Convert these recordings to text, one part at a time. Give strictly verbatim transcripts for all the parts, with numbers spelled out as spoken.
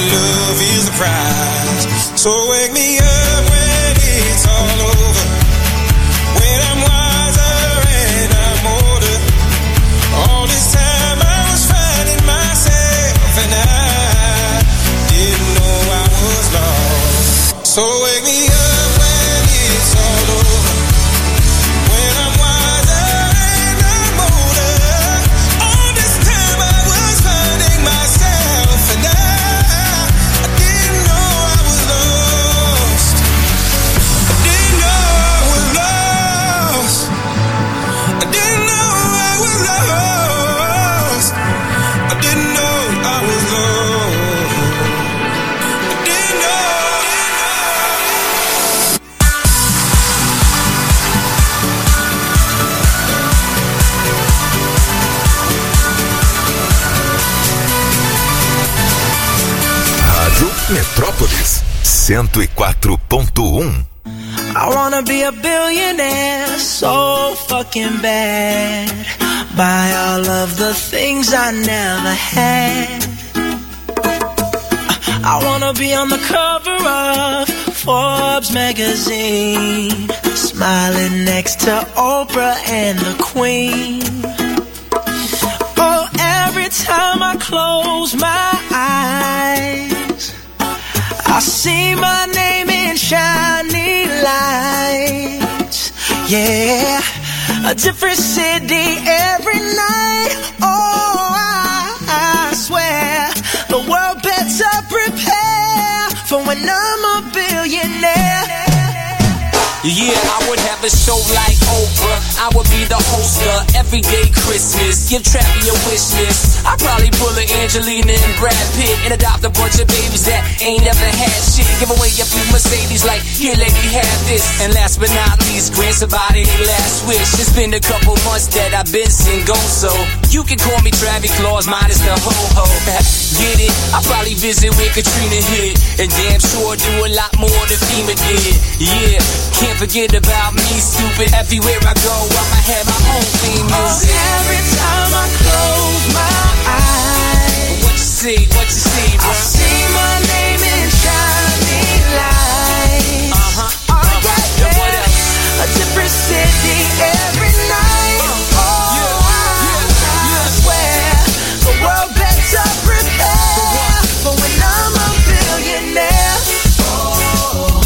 love is the prize. So wake me up when it's all over, when I'm wiser and I'm older. All this time I was finding myself and I didn't know I was lost. So wake me up when it's all over, when I'm wiser and I'm older. All this time I was finding myself and I, I didn't know I was lost. I didn't know I was lost. I didn't know I was lost. I didn't know I was lost. I didn't know. Rádio Metrópolis cento e quatro ponto um. I wanna be a billionaire so fucking bad. Buy all of the things I never had. I wanna be on the cover of Forbes magazine, smiling next to Oprah and the Queen. Oh, every time I close my eyes, I see my name in shiny lights. Yeah, a different city every night. Oh, I, I swear the world better prepare for when I'm a billionaire. Yeah, I would have a show like Oprah. I would be the host of Everyday Christmas. Give Travi a wish list. I'd probably pull a Angelina and Brad Pitt and adopt a bunch of babies that ain't never had shit. Give away a few Mercedes like, here lady, have this. And last but not least, grant somebody their last wish. It's been a couple months that I've been single, so you can call me Travis Claus minus the ho-ho. Get it? I'll probably visit where Katrina hit, and damn sure do a lot more than FEMA did. Yeah, can't forget about me, stupid. Everywhere I go, I'ma have my own theme music. Oh, every time I close my eyes, what you see, what you see, bro? I see my name in shining lights. Uh-huh, oh, uh-huh. yeah, And what else? A different city every night. Uh, oh, yeah, I, yeah, yeah. I swear the world better prepare for when I'm a billionaire. Oh,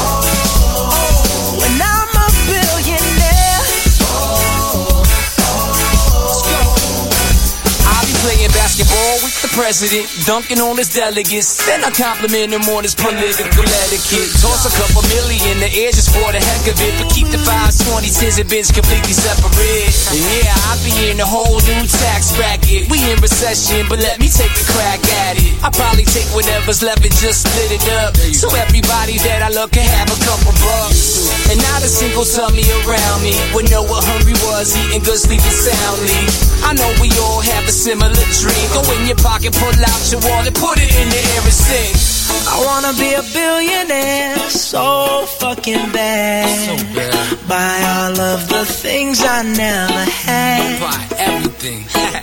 oh, when I'm a billionaire. Oh, let's go. I'll be playing basketball with the president, dunking on his delegates. Then I compliment him on his political etiquette. Toss a couple million in the air just for the heck of it, but keep the fives, twenties, tens, and bins completely separate. Yeah, I'll be in a whole new tax bracket. We in recession, but let me take a crack at it. I'll probably take whatever's left and just split it up, so everybody that I love can have a couple bucks. And not a single tummy around me would know what hungry was, eating good, sleeping soundly. I know we all have a similar dream. Go in your pocket, pull out your wallet, put it in the air and sing. I wanna be a billionaire so fucking bad. So bad. Buy all of the things I never had. Buy everything.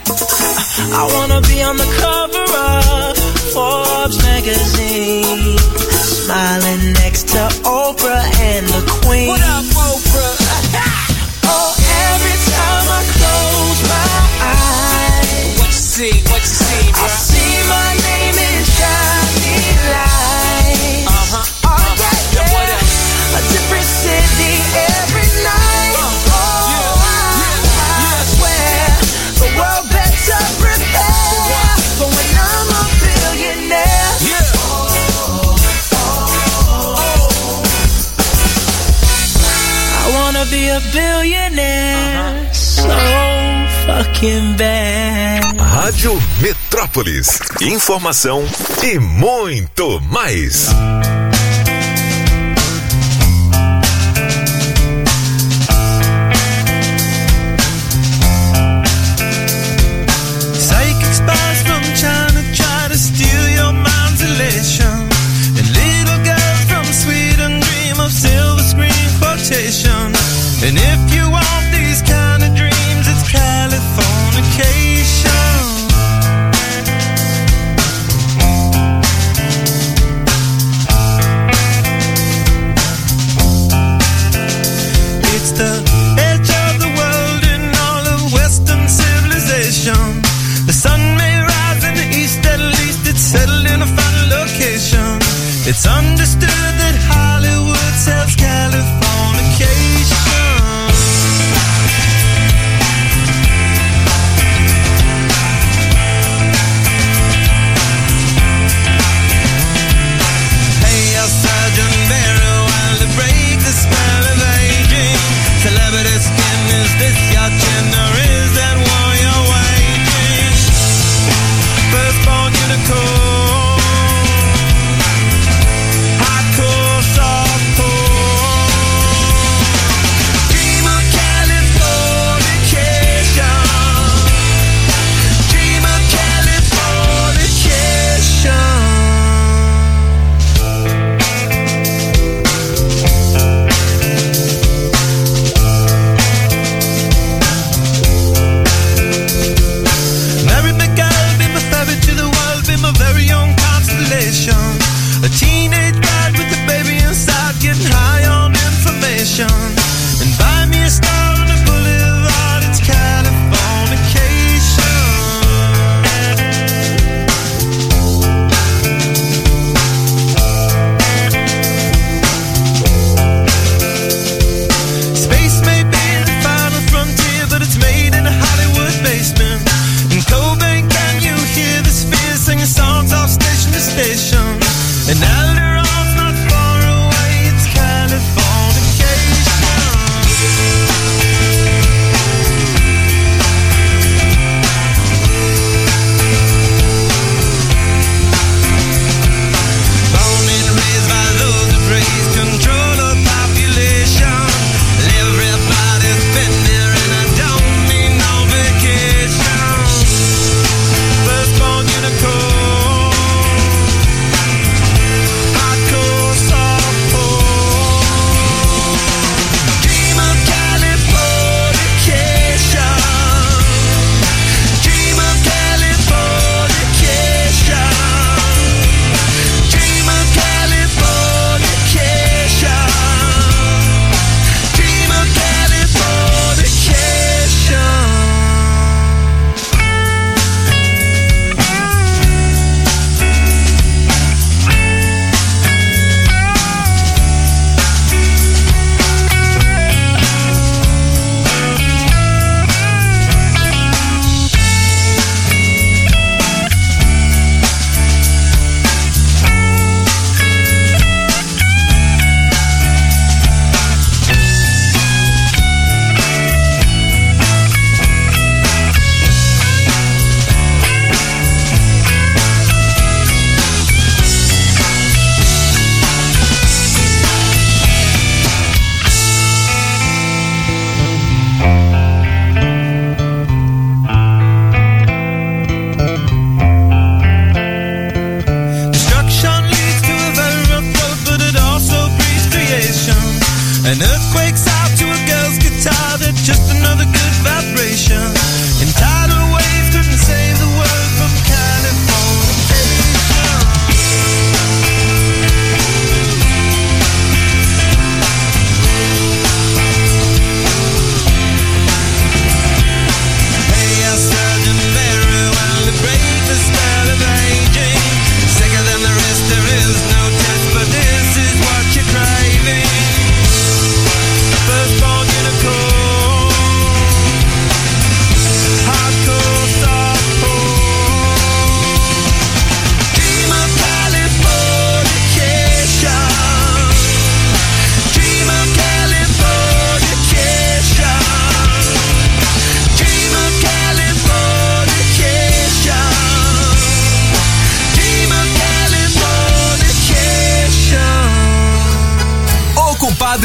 I wanna be on the cover of Forbes magazine, smiling next to Oprah and the Queen. What up, Oprah? Oh, every time I close my eyes, What you see, what you see, bro? I see my name in shining lights. Uh-huh, Oh, uh-huh. yeah, And what yeah. else? A different city every night. Uh, Oh, yeah, I, yeah, I yeah. swear the world better prepare for when I'm a billionaire. Yeah. I wanna be a billionaire so fucking bad. Rádio Metrópolis. Informação e muito mais. Psychic spies from China try to steal your mind's elation, and little girls from Sweden dream of silver screen quotation. And if you want these kind of dreams, it's Californication.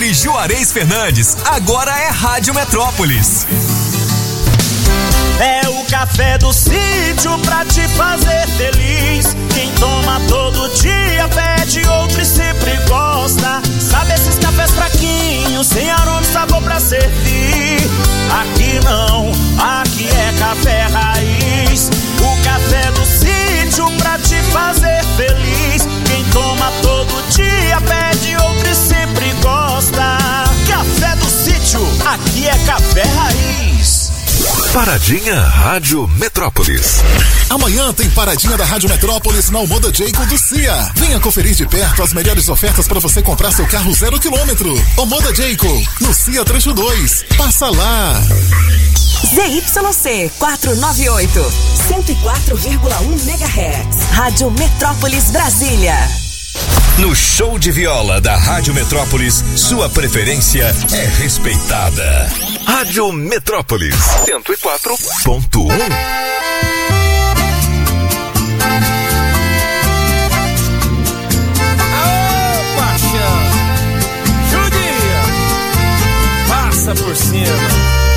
e Juarez Fernandes. Agora é Rádio Metrópolis. É o café do sítio pra te fazer feliz. Quem toma todo dia pede outro e sempre gosta. Sabe esses cafés fraquinhos, sem aroma e sabor pra servir? Aqui não, aqui é café raiz. O café do sítio pra te fazer feliz. Quem toma todo dia pede outro e sempre gosta. Café do sítio, aqui é café raiz. Paradinha Rádio Metrópolis. Amanhã tem Paradinha da Rádio Metrópolis na Almoda Jayco do C I A. Venha conferir de perto as melhores ofertas para você comprar seu carro zero quilômetro. Almoda Jayco, no C I A Trecho dois. Passa lá. Z Y C quatrocentos e noventa e oito, cento e quatro vírgula um megahertz. Rádio Metrópolis Brasília. No show de viola da Rádio Metrópolis, sua preferência é respeitada. Rádio Metrópolis cento e quatro ponto um. Aô, paixão, judia, passa por cima.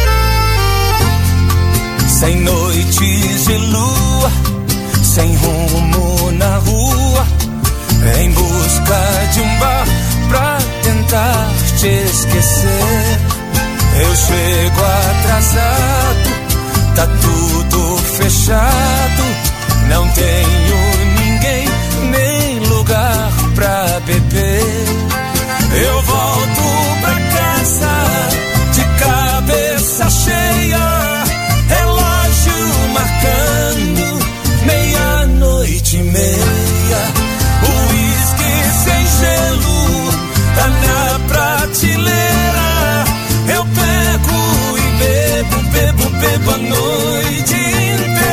Sem noites de lua, sem rumo na rua, em busca de um bar pra tentar te esquecer. Eu chego atrasado, tá tudo fechado, não tenho ninguém nem lugar pra beber. Eu volto pra casa de cabeça cheia, relógio marcando meia-noite e meia. Sem gelo, tá na prateleira. Eu pego e bebo, bebo, bebo a noite inteira.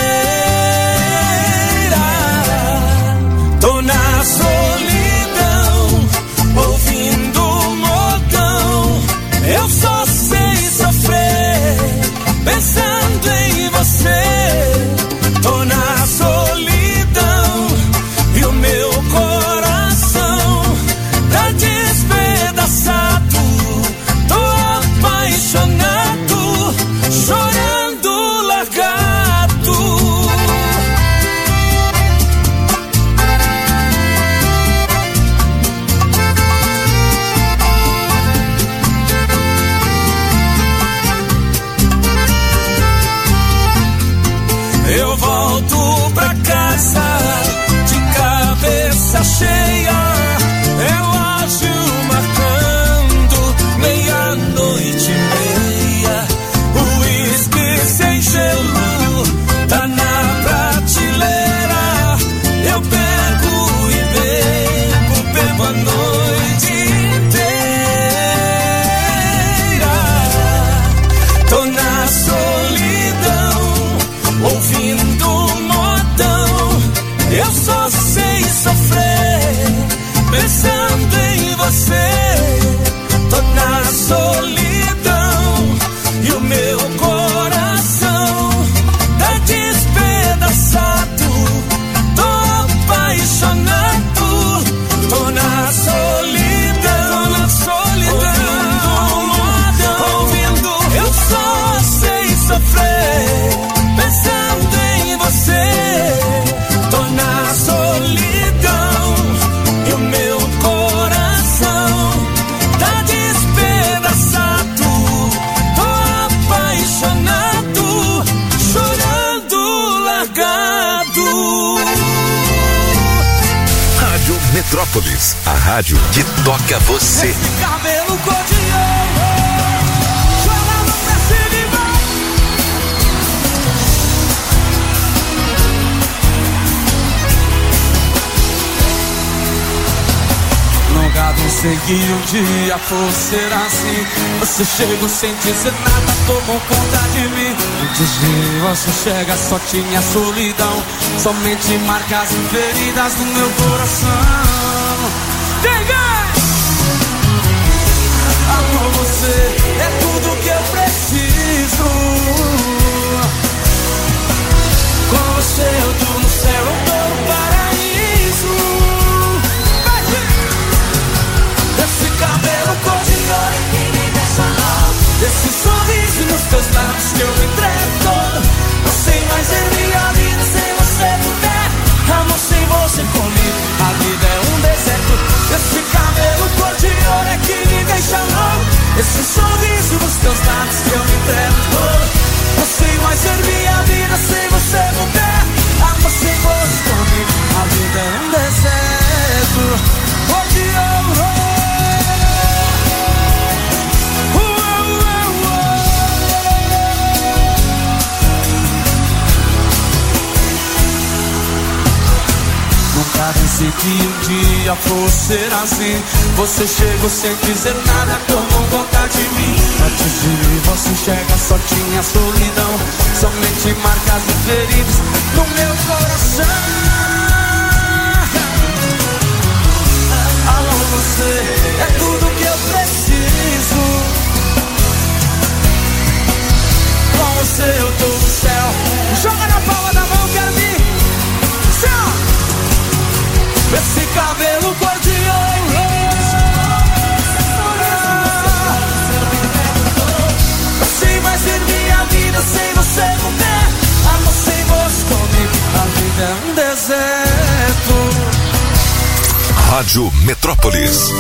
Tô na solidão, ouvindo modão. Eu só sei sofrer, pensando em você. Tô na solidão e o meu coração tá despedaçado, tô apaixonado, chorando largado. Eu volto pra casa de cabeça cheia, relógio marcando meia-noite e meia. O uísque sem gelo tá na prateleira. Eu pego e bebo, bebo a noite inteira. Tô na solidão, ouvindo modão. Eu só sei sofrer, pensando em você. Tô na solidão e o meu coração tá despedaçado, tô apaixonado. Tô na solidão, na solidão, ouvindo, ouvindo. Eu só sei sofrer, pensando em você. Tô na solidão e o meu coração tá despedaçado, tô apaixonado, chorando largado. Rádio Metrópolis, a rádio que toca você. Esse cabelo cor de ouro, chorando pra cima e vai. Nunca pensei que um dia fosse ser assim. Você chegou sem dizer nada, tomou conta de mim. Antes de você chegar só tinha solidão, somente marcas e feridas no meu coração. Diga! Amor, você é tudo que eu preciso. Com você eu tô no céu, eu tô no paraíso. Esse cabelo cor de esse sorriso nos teus lábios que eu me entrego. Não sei mais ser minha vida sem você por perto. Amor sem você comigo, a vida é um deserto. Hoje eu vou. Nunca pensei que um dia fosse ser assim. Você chegou sem dizer nada, tomou conta de mim. Antes de mim você chega, só tinha solidão, somente marcas e feridas no meu coração. Alô, você é tudo que eu preciso. Com você eu tô no céu. Joga na palma da mão, quero vir. Céu. Esse cabelo cor de ouro. Sem mais ser minha vida sem você no pé. Amor sem você comigo, a vida é um deserto. Rádio Metrópolis.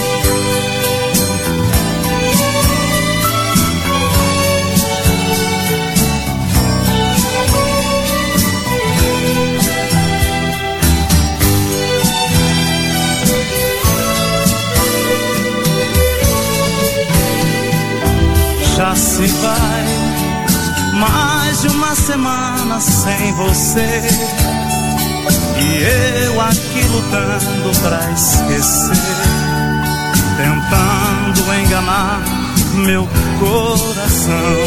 Já se vai mais de uma semana sem você, e eu aqui lutando pra esquecer, tentando enganar meu coração.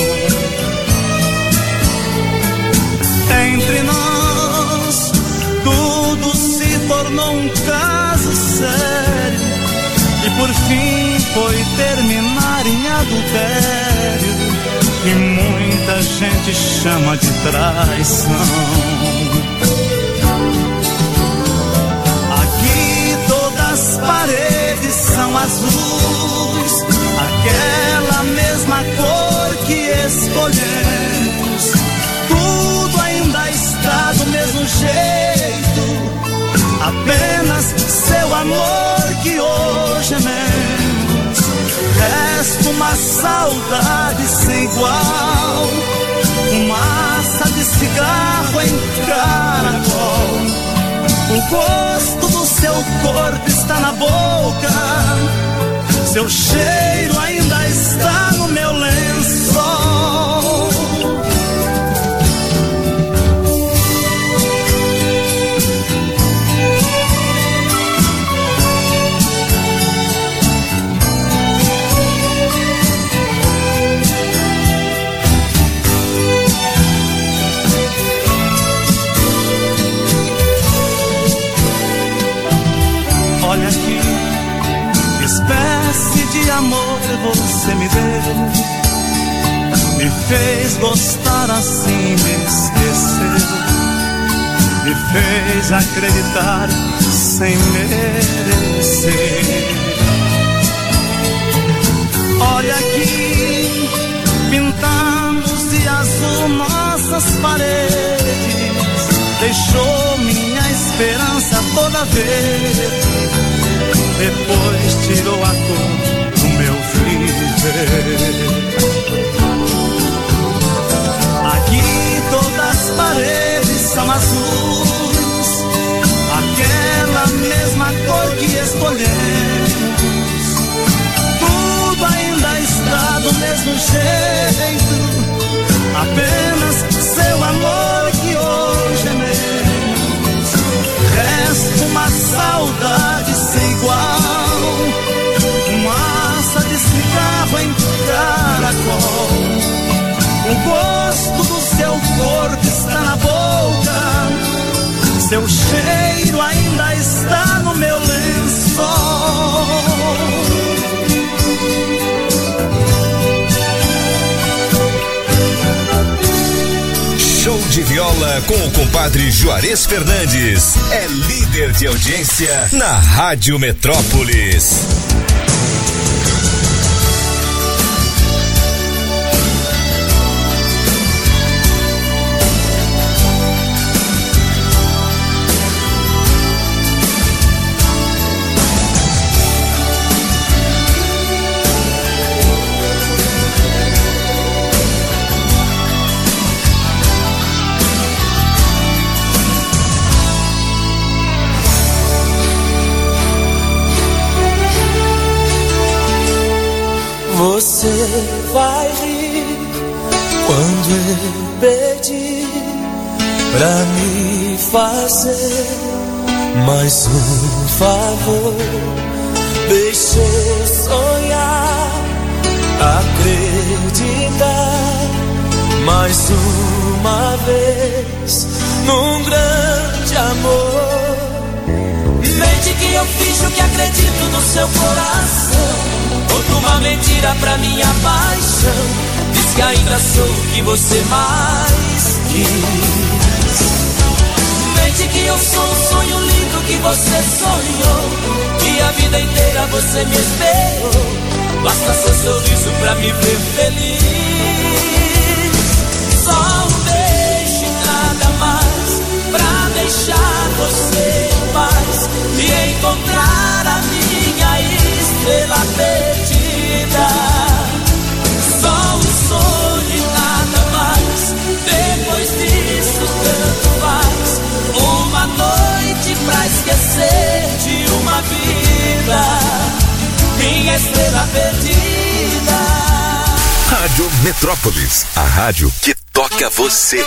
Entre nós tudo se tornou um caso sério, e por fim foi terminar em adultério, que muita gente chama de traição. Aqui todas as paredes são azuis, aquela mesma cor que escolhemos. Tudo ainda está do mesmo jeito, apenas seu amor que hoje é menos. Resta uma saudade sem igual, fumaça de cigarro em caracol. O gosto do seu corpo está na boca, seu cheiro ainda está no meu lençol. Olha aqui, que espécie de amor você me deu, me fez gostar assim, me esqueceu, me fez acreditar sem merecer. Olha aqui, pintamos de azul nossas paredes, deixou minha esperança toda verde, depois tirou a cor do meu viver. Aqui todas as paredes são azuis, aquela mesma cor que escolhemos. Tudo ainda está do mesmo jeito, apenas seu amor que hoje é menos. Resta uma saudade sem igual, fumaça de cigarro em caracol. O gosto do seu corpo está na boca, seu cheiro ainda está no meu lençol. Show de viola com o compadre Juarez Fernandes. É líder de audiência na Rádio Metrópolis. vai rir quando eu pedi pra me fazer mais um favor. Deixa eu sonhar, acreditar mais uma vez num grande amor. Mente que eu finjo que acredito no seu coração, conto uma mentira pra minha paixão. Diz que ainda sou o que você mais quis. Mente que eu sou um sonho lindo que você sonhou, que a vida inteira você me esperou. Basta seu sorriso pra me ver feliz. Só um beijo e nada mais, pra deixar você em paz e encontrar a minha estrela perdida. Só um sonho e nada mais, depois disso tanto faz. Uma noite pra esquecer de uma vida, minha estrela perdida. Rádio Metrópolis, a rádio que toca você.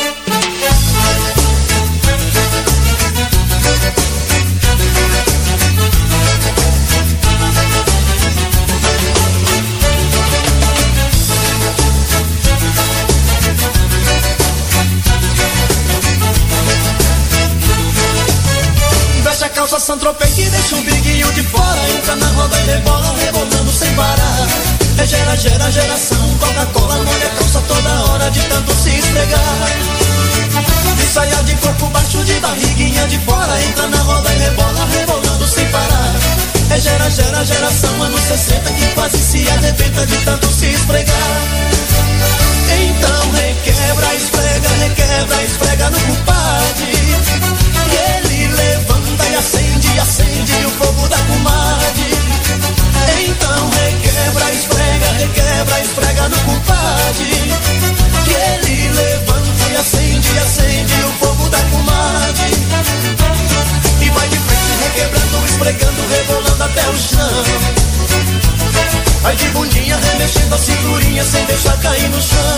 Veste a calça Saint-Tropez que deixa um biguinho de fora, entra na roda e rebola, rebolando sem parar. É gera, gera, geração, Coca-Cola molha a calça toda hora de tanto se esfregar. De saia de corpo baixo, de barriguinha de fora, entra na roda e rebola, rebolando sem parar. É gera, gera, geração, anos sessenta que quase se arrebenta de tanto se esfregar. Então requebra, esfrega, requebra, esfrega no compadre. E ele levanta e acende, acende o fogo da comadre. Então requebra, esfrega, requebra, esfrega no compadre. Que ele levanta e acende, acende o fogo da comadre. E vai de frente requebrando, esfregando, rebolando até o chão. Vai de bundinha remexendo a cinturinha sem deixar cair no chão.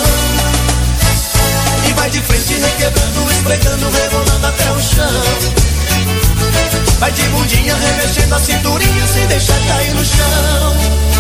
E vai de frente requebrando, esfregando, rebolando até o chão. Vai de bundinha remexendo a cinturinha sem deixar cair no chão.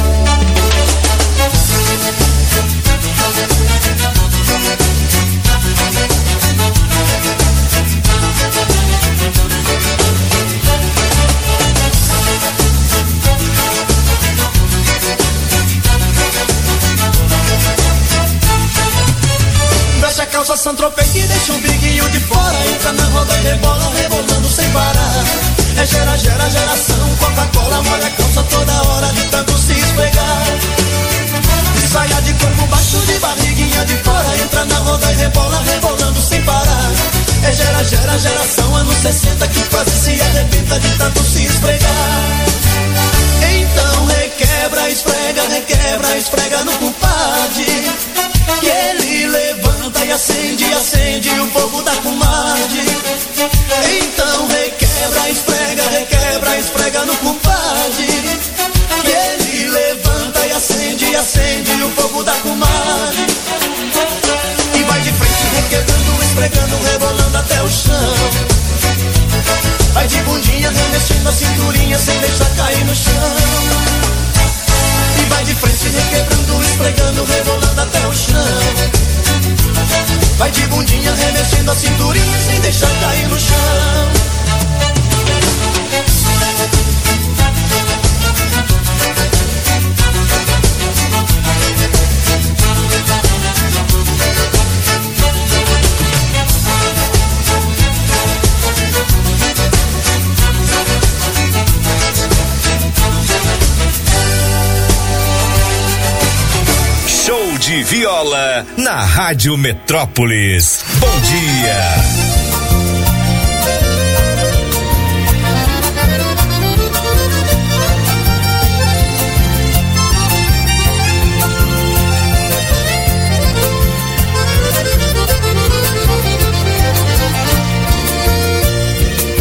Veste a calça Saint-Tropez que deixa um biguinho de fora, entra na roda e rebola, rebolando sem parar. É gera, gera, geração, Coca-Cola molha a calça toda hora de tanto se esfregar. De saia de corpo baixo, de barriguinha de fora, entra na roda e rebola, rebolando sem parar. É gera, gera, geração, anos sessenta que quase se arrebenta de tanto se esfregar. Então requebra, esfrega, requebra, esfrega no compadre. Que ele levanta e acende, acende o fogo da comadre. Então requebra, esfrega, requebra, esfrega no compadre. Que ele levanta e acende, acende o fogo da comadre. E vai de frente requebrando, esfregando, rebolando até o chão. Vai de bundinha remexendo a cinturinha sem deixar cair no chão. E vai de frente requebrando, esfregando, rebolando até o chão. Vai de bundinha remexendo a cinturinha sem deixar cair no chão. De viola na Rádio Metrópolis. Bom dia.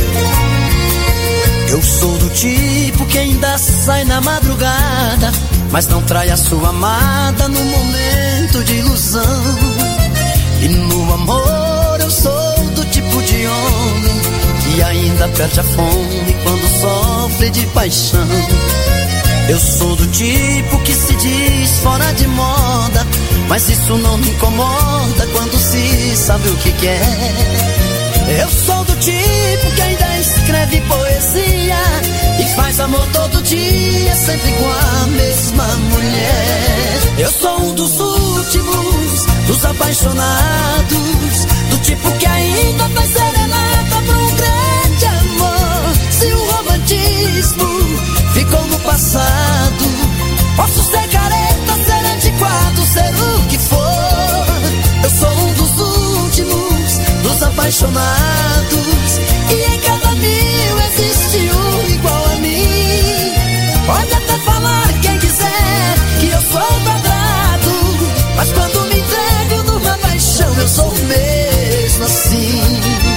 Eu sou do tipo que ainda sai na madrugada mas não trai a sua amada no momento de ilusão. E no amor eu sou do tipo de homem que ainda perde a fome quando sofre de paixão. Eu sou do tipo que se diz fora de moda, mas isso não me incomoda quando se sabe o que quer. Eu sou do tipo que ainda escreve poesia e faz amor todo dia, sempre com a mesma mulher. Eu sou um dos últimos, dos apaixonados, do tipo que ainda faz serenata pra um grande amor. Se o romantismo ficou no passado, posso ser careta, ser antiquado, ser o que for. Eu sou um dos últimos, dos apaixonados, e em cada mil existe um igual a mim. Pode até falar quem quiser que eu sou quadrado, mas quando me entrego numa paixão eu sou mesmo assim.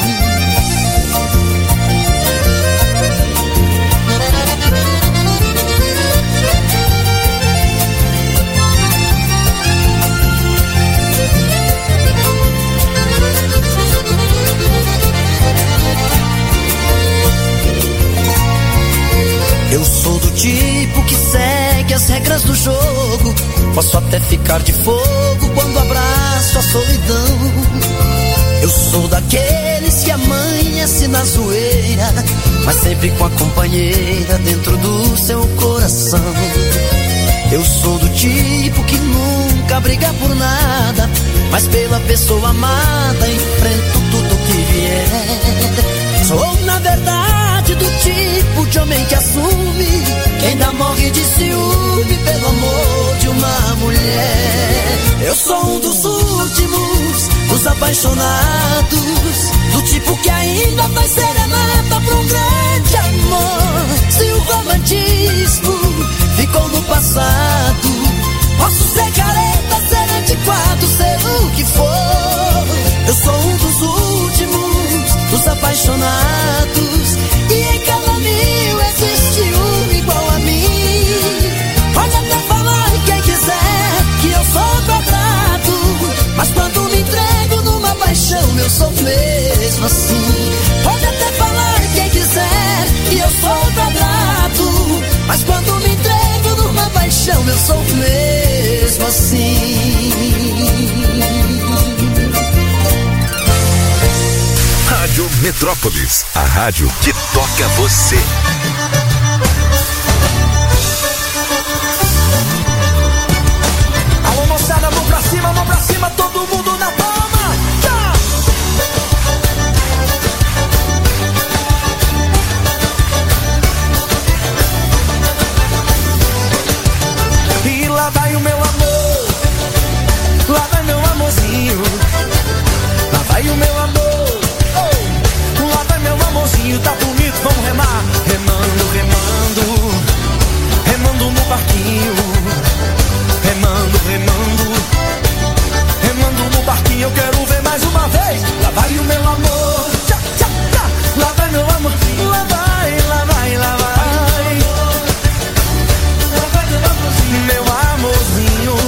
Eu sou do tipo que segue as regras do jogo, posso até ficar de fogo quando abraço a solidão. Eu sou daqueles que amanhece na zoeira, mas sempre com a companheira dentro do seu coração. Eu sou do tipo que nunca briga por nada, mas pela pessoa amada enfrento tudo que vier. Sou na verdade do tipo de homem que assume que ainda morre de ciúme pelo amor de uma mulher. Eu sou um dos últimos, dos apaixonados, do tipo que ainda faz serenata pra um grande amor. Se o romantismo ficou no passado, posso ser careta, ser antiquado, ser o que for. Eu sou um dos últimos, dos apaixonados, e em cada mil existe um igual a mim. Pode até falar quem quiser que eu sou quadrado, mas quando me entrego numa paixão eu sou mesmo assim. Pode até falar quem quiser que eu sou quadrado, mas quando me entrego numa paixão eu sou mesmo assim. Rádio Metrópolis, a rádio que toca você. Alô moçada, mão pra cima, mão pra cima, todo mundo na palma. Tá! E lá vai o meu amor, lá vai meu amorzinho, lá vai o meu amor. Tá bonito, vamos remar, remando, remando, remando no barquinho, remando, remando, remando no barquinho. Eu quero ver mais uma vez. Lá vai o meu amor, tchá, tchá, tchá. Lá vai meu amor, lá vai, lá vai, lá vai, lá vai meu amorzinho, meu amorzinho,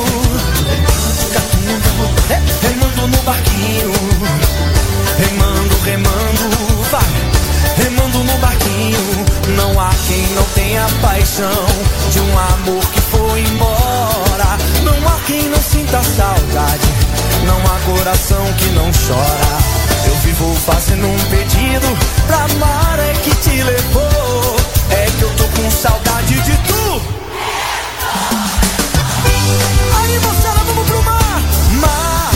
remando no barquinho, remando, remando, vai. Remando no barquinho, não há quem não tenha paixão de um amor que foi embora. Não há quem não sinta saudade, não há coração que não chora. Eu vivo fazendo um pedido pra amar, é que te levou. É que eu tô com saudade de tu. Aí moçada, vamos pro mar. Mar.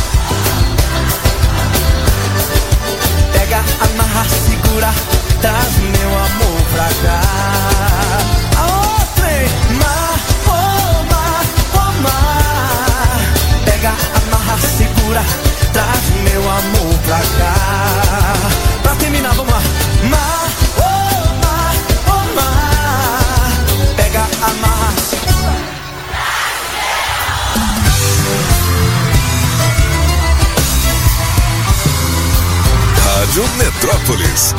Pega, amarra, segura, traz meu amor pra cá. A outra é mar, oh mar, oh mar. Pega, amarra, segura, traz meu amor pra cá. Pra terminar, vamos lá. Mar, oh mar, oh mar. Pega, amarra, segura. Rádio Metrópolis.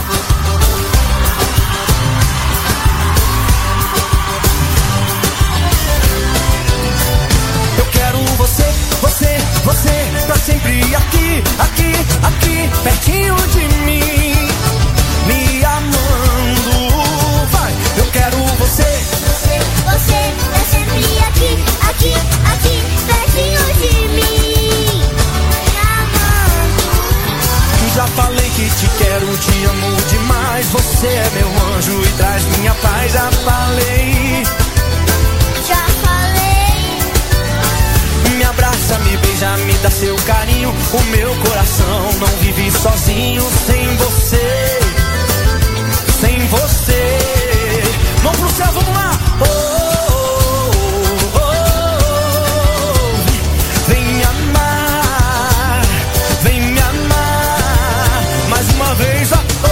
meu anjo e traz minha paz. Já falei, já falei. me abraça, me beija, me dá seu carinho. O meu coração não vive sozinho sem você, sem você. Vamos pro céu, vamos lá. Oh, oh, oh, oh. Vem me amar, vem me amar mais uma vez. Oh, oh,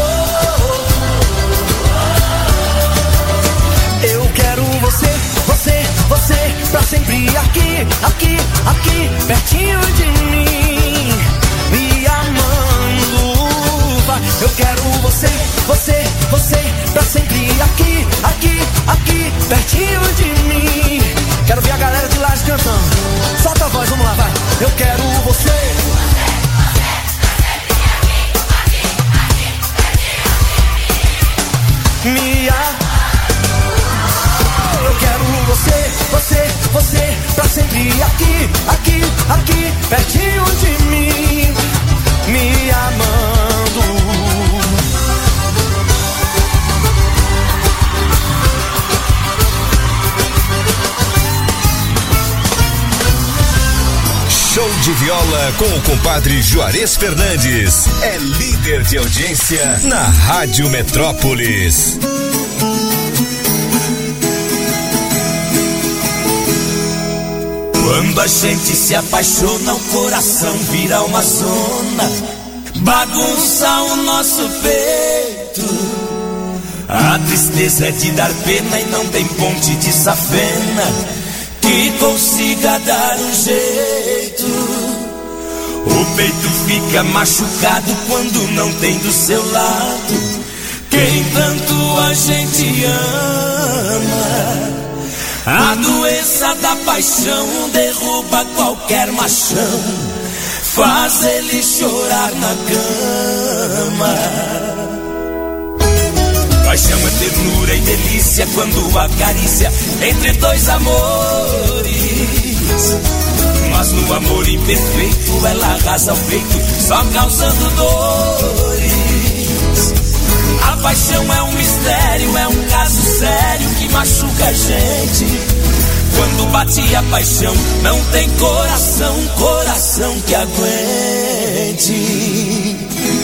oh. Eu quero você, você, você pra sempre aqui, aqui, aqui, pertinho de mim, me amando. Eu quero você, você, você pra sempre aqui, aqui, aqui, pertinho de mim. Quero ver a galera de lá cantando. Solta a voz, vamos lá, vai. Eu quero você. Minha. Eu quero você, você, você pra sempre aqui, aqui, aqui, pertinho de mim, me amando. Show de viola com o compadre Juarez Fernandes. É líder de audiência na Rádio Metrópolis. Quando a gente se apaixona, o coração vira uma zona, bagunça o nosso peito. A tristeza é de dar pena e não tem ponte de safena que consiga dar um jeito. O peito fica machucado quando não tem do seu lado quem tanto a gente ama. A doença da paixão derruba qualquer machão, faz ele chorar na cama. Paixão é ternura e delícia quando acaricia entre dois amores. Mas no amor imperfeito ela arrasa o peito, só causando dores. A paixão é um mistério, é um caso sério que machuca a gente. Quando bate a paixão, não tem coração, coração que aguente.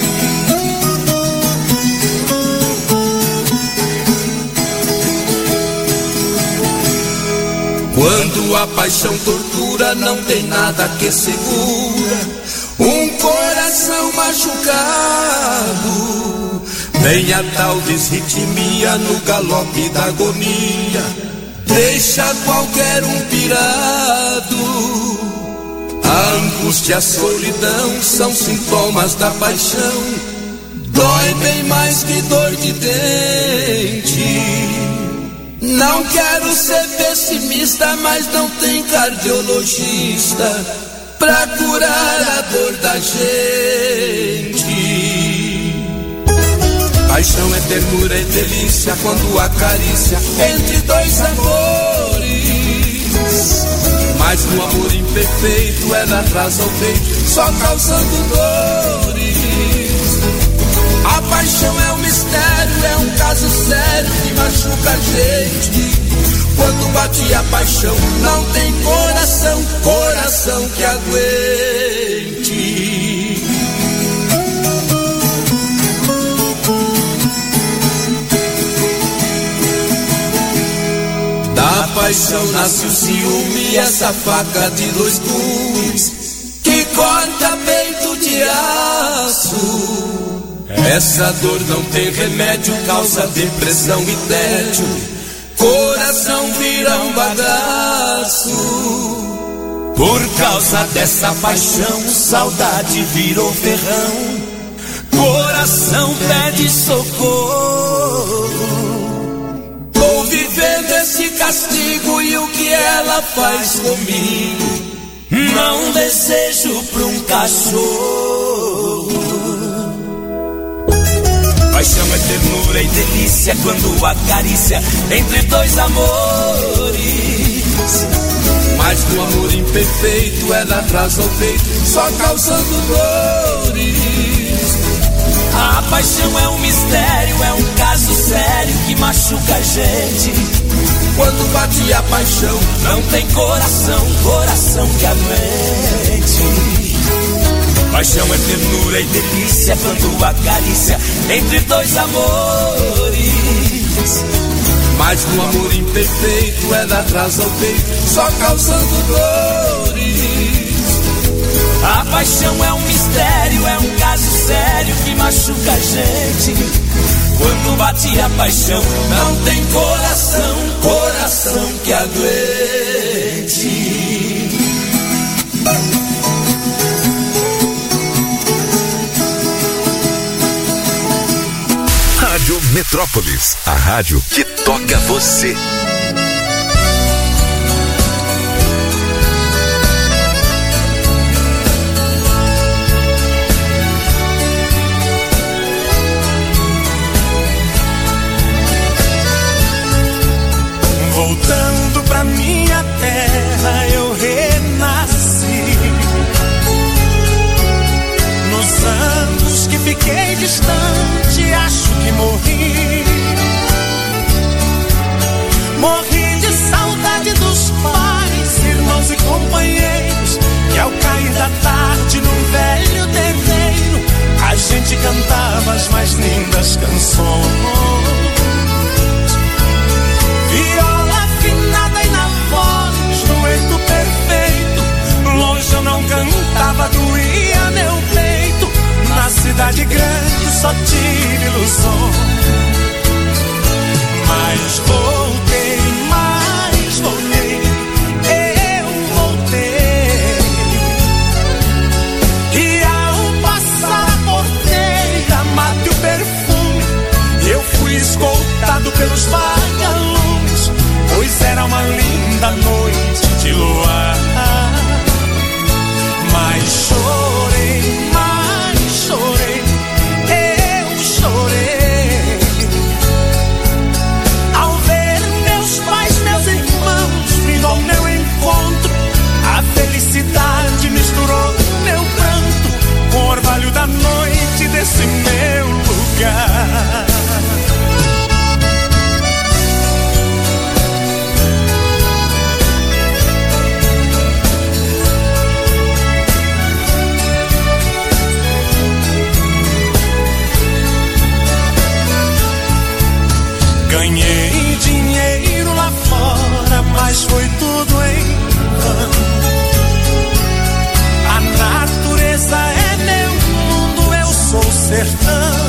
Quando a paixão tortura, não tem nada que segura um coração machucado. Vem a tal desritmia no galope da agonia, deixa qualquer um pirado. A angústia e a solidão são sintomas da paixão, dói bem mais que dor de dente. Não quero ser pessimista, mas não tem cardiologista pra curar a dor da gente. Paixão é ternura e delícia quando acaricia entre dois amores. Mas no amor imperfeito ela arrasa o peito, só causando dores. A paixão é um mistério, é um caso sério que machuca a gente. Quando bate a paixão, não tem coração, coração que aguente. Da paixão nasce o ciúme, essa faca de dois gumes que corta peito de aço. Essa dor não tem remédio, causa depressão e tédio, coração vira um bagaço. Por causa dessa paixão, saudade virou ferrão, coração pede socorro. Tô vivendo esse castigo e o que ela faz comigo não desejo pra um cachorro. Paixão é ternura e delícia quando acaricia entre dois amores. Mas no amor imperfeito ela arrasa o peito, só causando dores. A A paixão é um mistério, é um caso sério que machuca a gente. Quando bate a paixão, não tem coração, coração que aguente. Paixão é ternura e delícia quando acaricia entre dois amores. Mas no amor imperfeito é dar atrás ao peito, só causando dores. A paixão é um mistério, é um caso sério que machuca a gente. Quando bate a paixão, não tem coração, coração que aguente. Rádio Metrópolis, a rádio que toca você. Voltando pra minha terra eu renasci. Nos anos que fiquei distante, acho que morri. Morri de saudade dos pais, irmãos e companheiros, que ao cair da tarde num velho terreiro a gente cantava as mais lindas canções. Viola afinada e na voz, dueto perfeito. Longe eu não cantava, doía meu peito. Na cidade grande só tive ilusão. Mas voltei, mas voltei, eu voltei. E ao passar a porteira, mate o perfume, eu fui escoltado pelos vagalumes, pois era uma linda noite de luar. Mas chorei, mas chorei, eu chorei, ao ver meus pais, meus irmãos vindo ao meu encontro. A felicidade misturou meu pranto com o orvalho da noite desse meu lugar. Ganhei dinheiro lá fora, mas foi tudo em vão. A natureza é meu mundo, eu sou o sertão.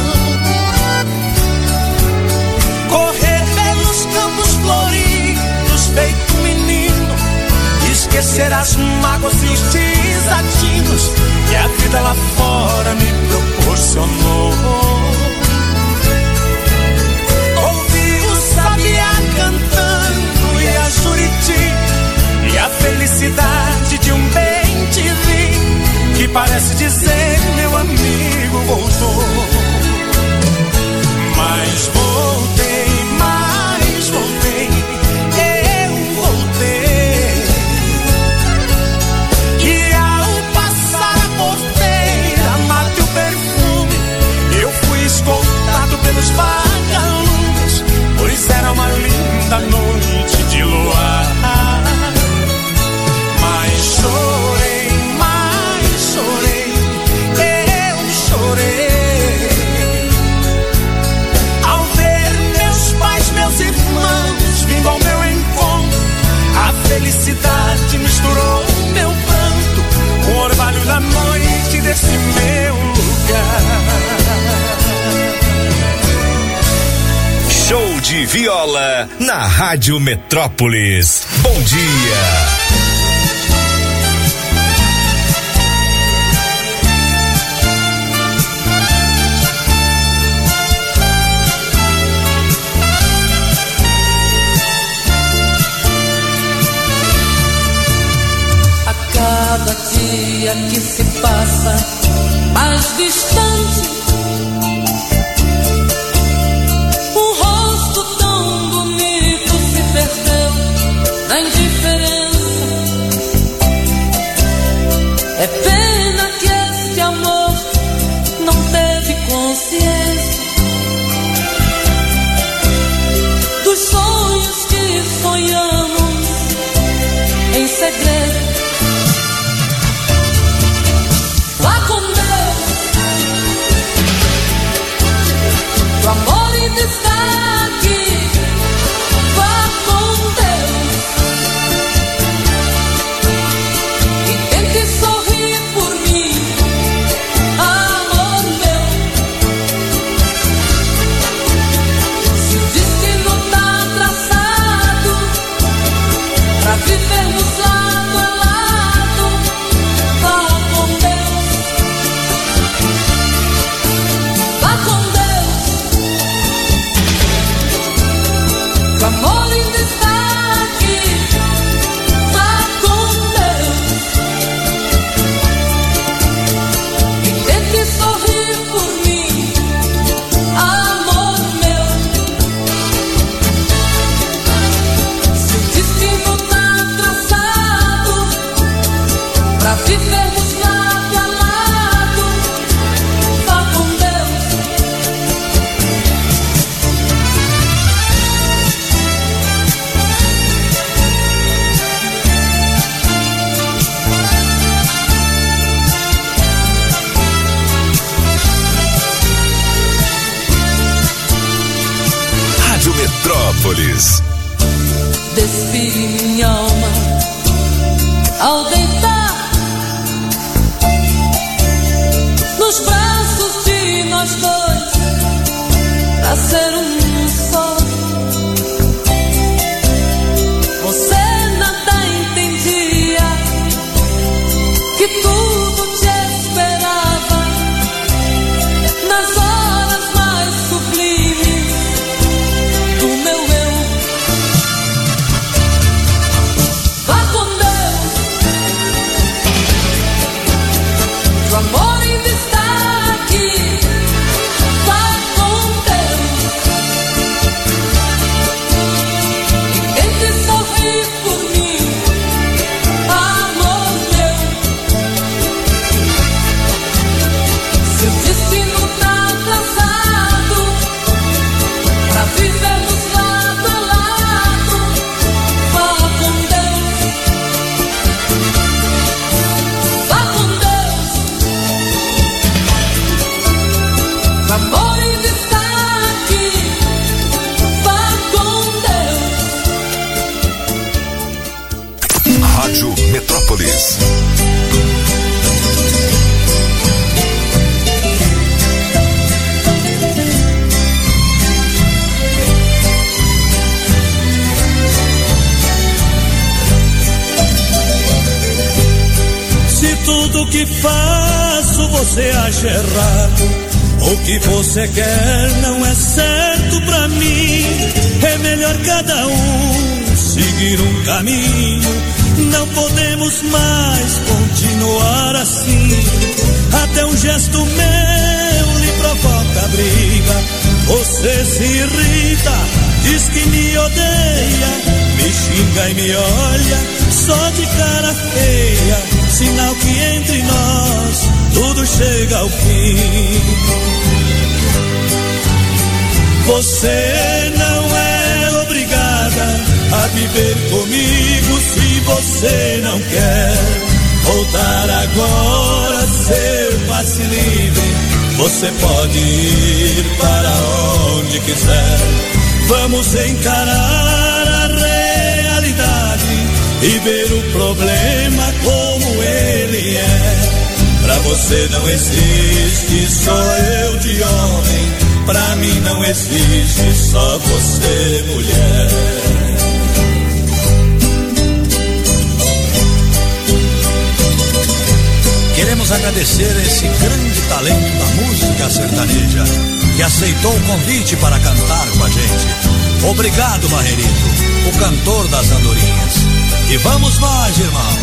Correr pelos campos floridos, feito um menino, esquecer as mágoas e os desatinos que a vida lá fora me proporcionou. Sabiá cantando e a Juriti, e a felicidade de um bem te vi, que parece dizer meu amigo voltou. Mas voltei, mas voltei, eu voltei. E ao passar a porteira, mate o perfume, eu fui escoltado pelos vagalumes, pois era uma linda noite de luar. Mas chorei, mas chorei, eu chorei, ao ver meus pais, meus irmãos vindo ao meu encontro. A felicidade misturou meu pranto com o orvalho da noite desse meu lugar. Show de viola na Rádio Metrópolis. Bom dia. A cada dia que se passa mais distante, na indiferença. É pena que este amor não teve consciência. amor ainda está aqui. Vá com Deus e tente sorrir por mim, amor meu. Se o destino tá traçado pra vivermos lado a lado, vá com Deus. Rádio Metrópolis. Desfile minha alma ao deitar nos braços de nós dois, pra ser um só. Você nada entendia, que tudo te esperava nas horas mais sublimes do meu eu. Vá com Deus, o amor ainda está aqui. Vá com Deus e tente sorrir por mim, amor meu. Seu destino tá traçado pra vivermos lado a lado. Vá com Deus, vá com Deus, o amor ainda está aqui. Vá com Deus. Rádio Metrópolis. Se tudo que faço você acha errado, o que você quer não é certo pra mim, é melhor cada um seguir um caminho. Não podemos mais continuar assim. Até um gesto meu lhe provoca briga. Você se irrita, diz que me odeia, me xinga e me olha só de cara feia, sinal que entre nós tudo chega ao fim. Você não é obrigada a viver comigo se você não quer voltar agora, seu passe livre. Você pode ir para onde quiser. Vamos encarar a realidade e ver o problema como ele é. Pra você não existe só eu de homem, pra mim não existe só você, mulher. Queremos agradecer a esse grande talento da música sertaneja que aceitou o convite para cantar com a gente. Obrigado, Barrerito, o cantor das andorinhas. E vamos nós, irmão.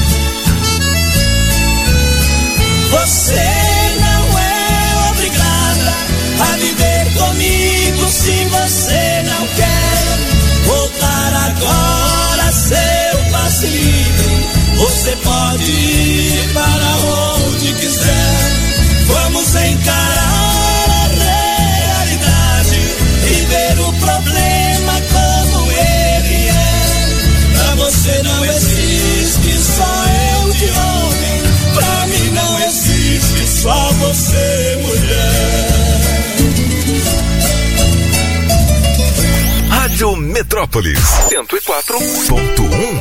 Você não é obrigada a viver comigo se você não quer voltar agora, seu passe livre. Você pode ir para onde quiser. Vamos encarar a realidade e ver o problema como ele é. Pra você não existe só eu de homem, pra mim não existe só você, mulher. Rádio Metrópolis cento e quatro ponto um.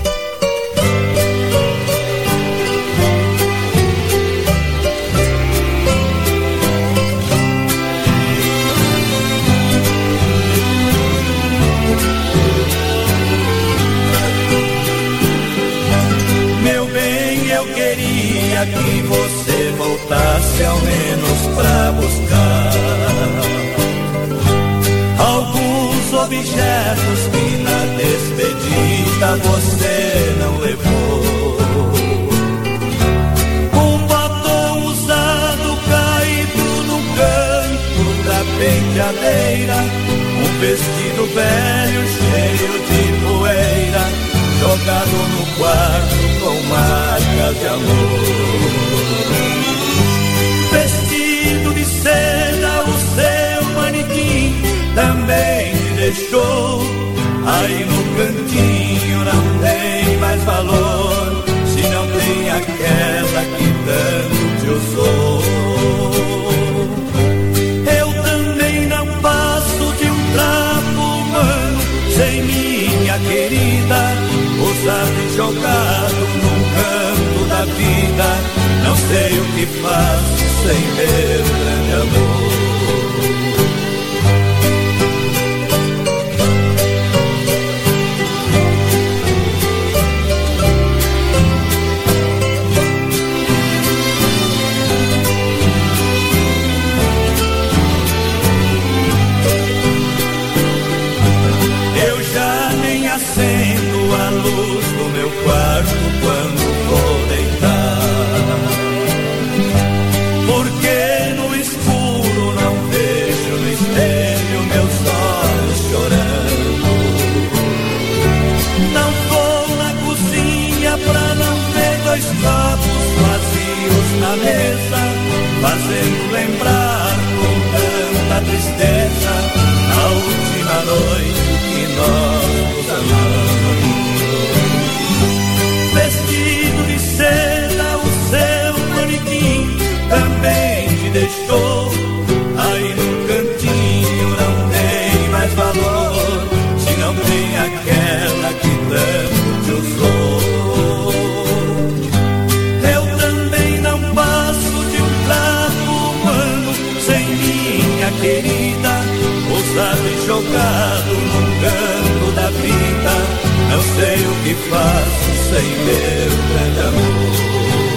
Que você voltasse ao menos pra buscar alguns objetos que na despedida você não levou. Um batom usado caído no canto da penteadeira, um vestido velho cheio de poeira, jogado no quarto com marcas de amor. Vestido de seda, o seu manequim também te deixou. Aí no cantinho não tem mais valor, se não tem aquela que tanto te usou. Eu também não passo de um trapo humano sem minha querida, usado e jogado num canto da vida. Não sei o que faço sem meu grande amor. Eu já nem acendo a luz do meu quarto quando vou deitar, porque no escuro não vejo no espelho meus olhos chorando. Não vou na cozinha pra não ver dois copos vazios na mesa, fazendo lembrar com tanta tristeza a última noite que nós nos amamos. Vestido de seda, o seu manequim também te deixou. Aí no cantinho não tem mais valor, se não tem aquela que tanto te usou. Eu também não passo de um trapo humano sem minha querida, usado e jogado num canto da vida. Não sei o que faço sem meu grande amor.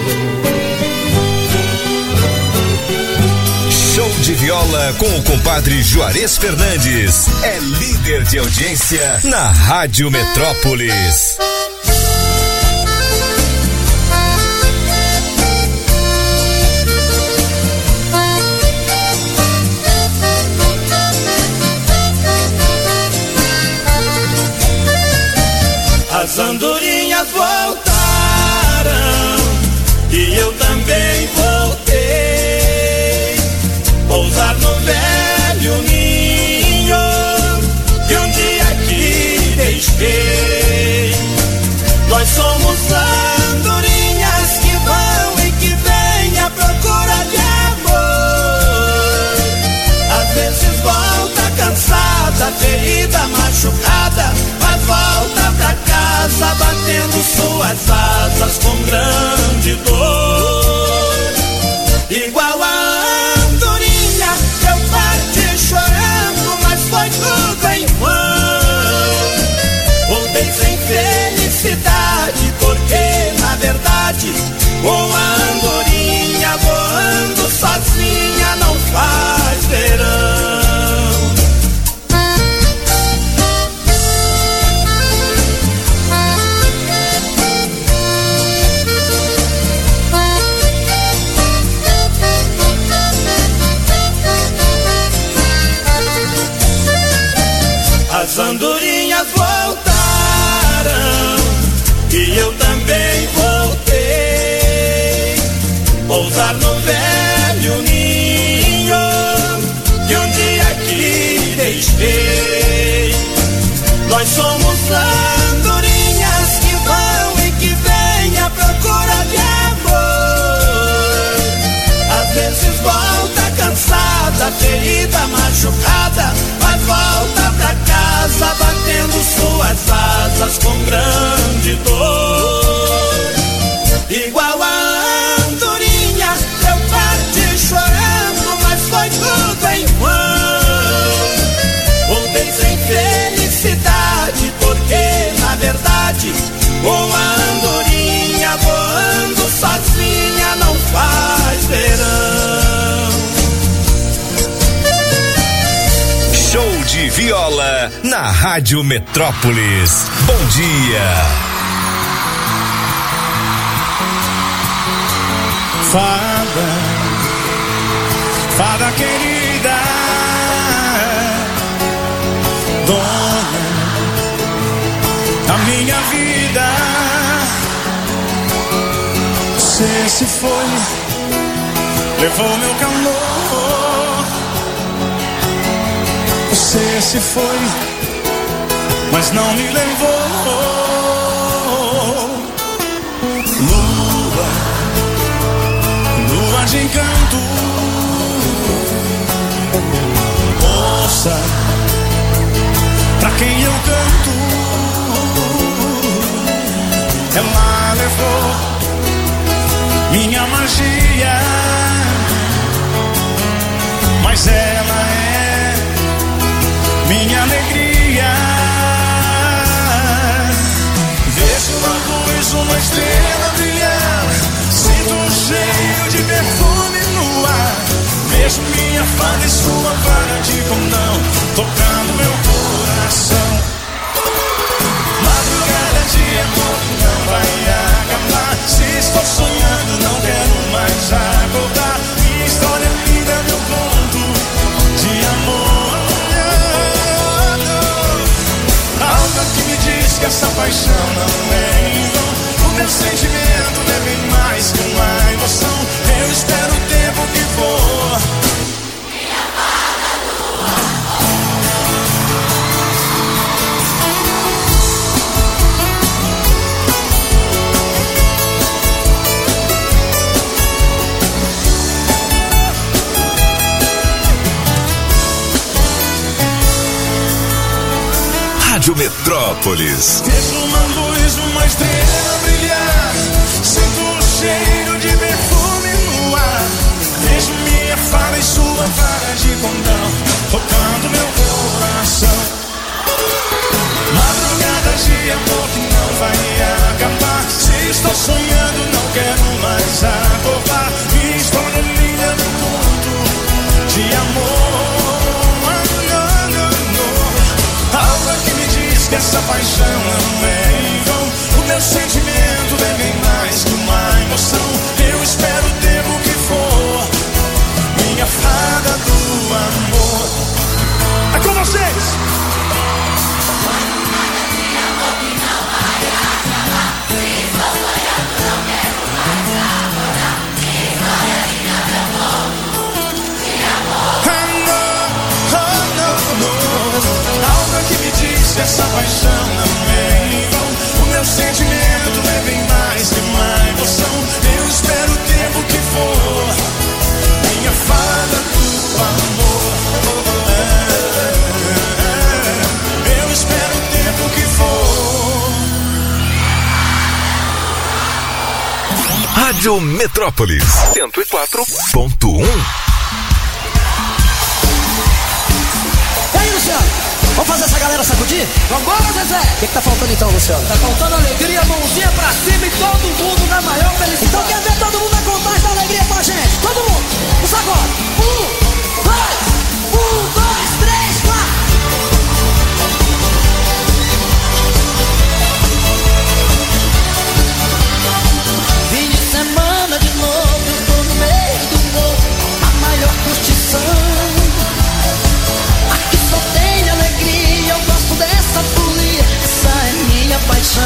Show de viola com o compadre Juarez Fernandes. É líder de audiência na Rádio Metrópolis. As andorinhas voltaram e eu também voltei. Pousar no velho ninho que um dia aqui deixei. Nós somos andorinhas que vão e que vêm à procura de amor. Às vezes volta cansada, ferida, machucada, mas volta pra casa batendo suas asas com grande dor. Igual a andorinha, eu parti chorando, mas foi tudo em vão. Voltei sem felicidade, porque na verdade uma andorinha voando sozinha não faz verão. As andorinhas voltaram e eu também voltei. Pousar no velho ninho que um dia aqui deixei. Nós somos andorinhas que vão e que vêm à procura de amor. Às vezes volta cansada, ferida, machucada, mas volta pra casa batendo suas asas com grande dor. Igual a andorinha, eu parti chorando, mas foi tudo em vão. Voltei sem felicidade, porque na verdade uma andorinha voando sozinha não faz verão. Show de Viola na Rádio Metrópolis. Bom dia. Fada, fada querida, dona da minha vida. Você se foi, levou meu calor. Você se foi, mas não me levou. Lua, lua de encanto, ouça pra quem eu canto. Ela levou minha magia, mas ela é minha alegria. Vejo uma luz, uma estrela brilhar, sinto um cheiro de perfume no ar. Vejo minha fada e sua vara de condão tocando meu coração. Madrugada de amor que não vai acabar. Se estou sonhando, não quero mais acordar. Minha história é linda, meu conto de amor. Algo que me diz que essa paixão não é em vão. O meu sentimento é bem mais que uma emoção. Eu espero o tempo que for. Minha fada do amor. Rádio Metrópolis. Vejo uma luz, uma estrela brilhar, sinto um cheiro de perfume no ar. Vejo minha fada e sua vara de condão tocando meu coração. Madrugada de amor que não vai acabar. Se estou sonhando, não quero mais acordar. Minha história é linda, meu conto de amor. Algo que me diz que essa paixão não é em vão. O meu sentimento é bem mais que uma emoção. Eu espero o tempo que for. Minha fada do amor. É com vocês! Essa paixão não é em vão. O meu sentimento é bem mais que uma emoção. Eu espero o tempo que for. Minha fada do amor. É, eu espero o tempo que for. Rádio Metrópolis cento e quatro ponto um. E aí, Luciano? Vamos fazer essa galera sacudir? Vambora, Zezé! O que, que tá faltando então, Luciano? Tá faltando alegria, mãozinha pra cima e todo mundo na maior felicidade. Então quer ver todo mundo a contagem da alegria com a gente? Todo mundo! No sacode! Um, dois, um, dois, três, quatro! Fim de semana de novo, eu tô no meio do povo, a maior curtição. Alegria, eu gosto dessa folia, essa é minha paixão.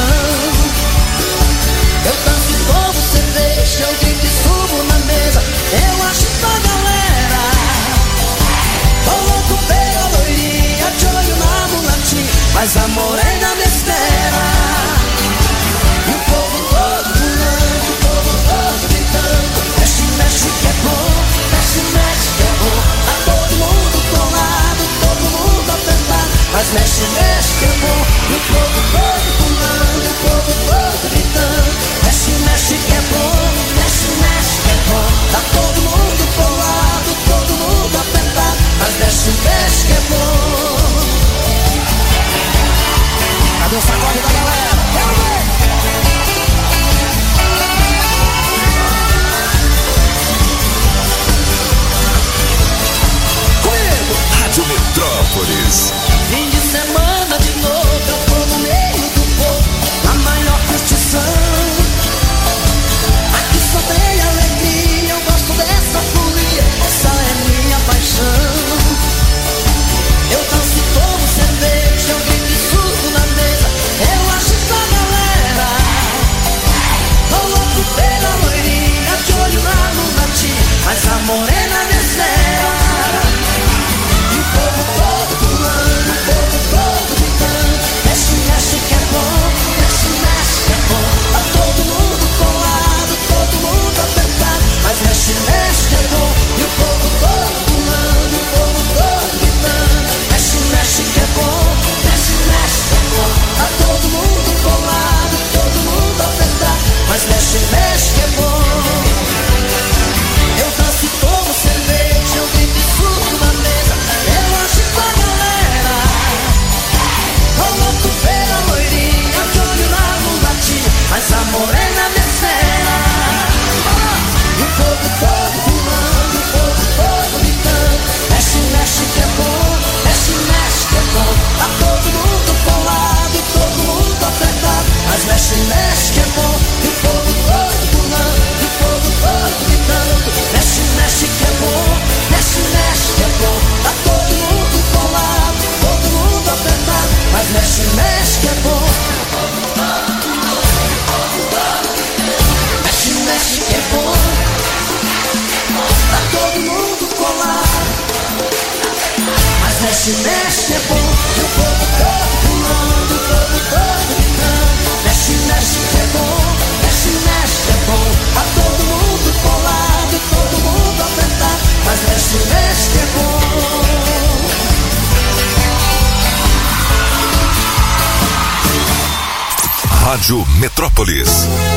Eu danço e como cerveja, eu grito e subo na mesa, eu acho da galera. Tô louco pela loirinha, de olho na mulatinha, mas a morena me espera. E o povo todo pulando, o povo todo gritando, mexe, mexe que é bom, mexe, mexe que é bom. Tá todo mundo colado, todo mundo apertado, mas mexe, mexe que é bom. E o povo todo pulando, o povo todo gritando, mexe, mexe que é bom, mexe, mexe que é bom. Tá todo mundo colado, todo mundo apertado, mas mexe, mexe que é bom. Cadê o sacode da galera? que é bom. Mexe, mexe que é bom. Pra todo mundo colar. Mas mexe, mexe que é bom. E o povo todo pulando, o povo todo gritando. Mexe, mexe que é bom. Mexe, mexe que é bom. Pra todo mundo colado, todo mundo apertar. Mas mexe, mexe que é bom. Rádio Metrópolis.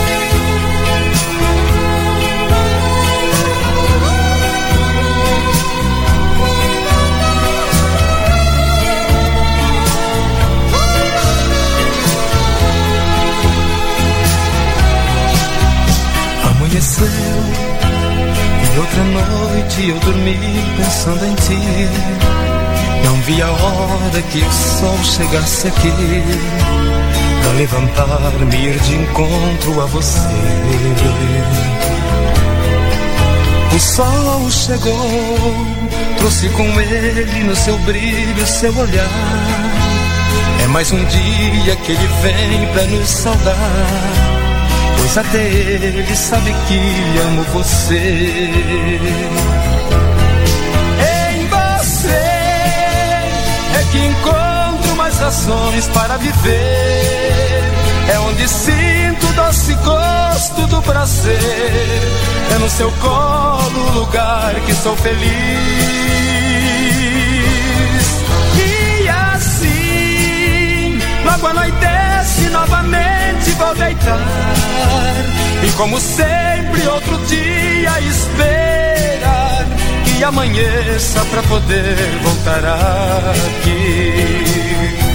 Amanheceu e outra noite eu dormi pensando em ti. Não vi a hora que o sol chegasse aqui pra levantar-me e ir de encontro a você. O sol chegou, trouxe com ele no seu brilho, seu olhar. É mais um dia que ele vem pra nos saudar, pois até ele sabe que amo você. Em você é que encontro mais razões para viver. É onde sinto o doce gosto do prazer. É no seu colo o lugar que sou feliz. E assim, logo anoitece, novamente vou deitar. E como sempre, outro dia esperar que amanheça pra poder voltar aqui.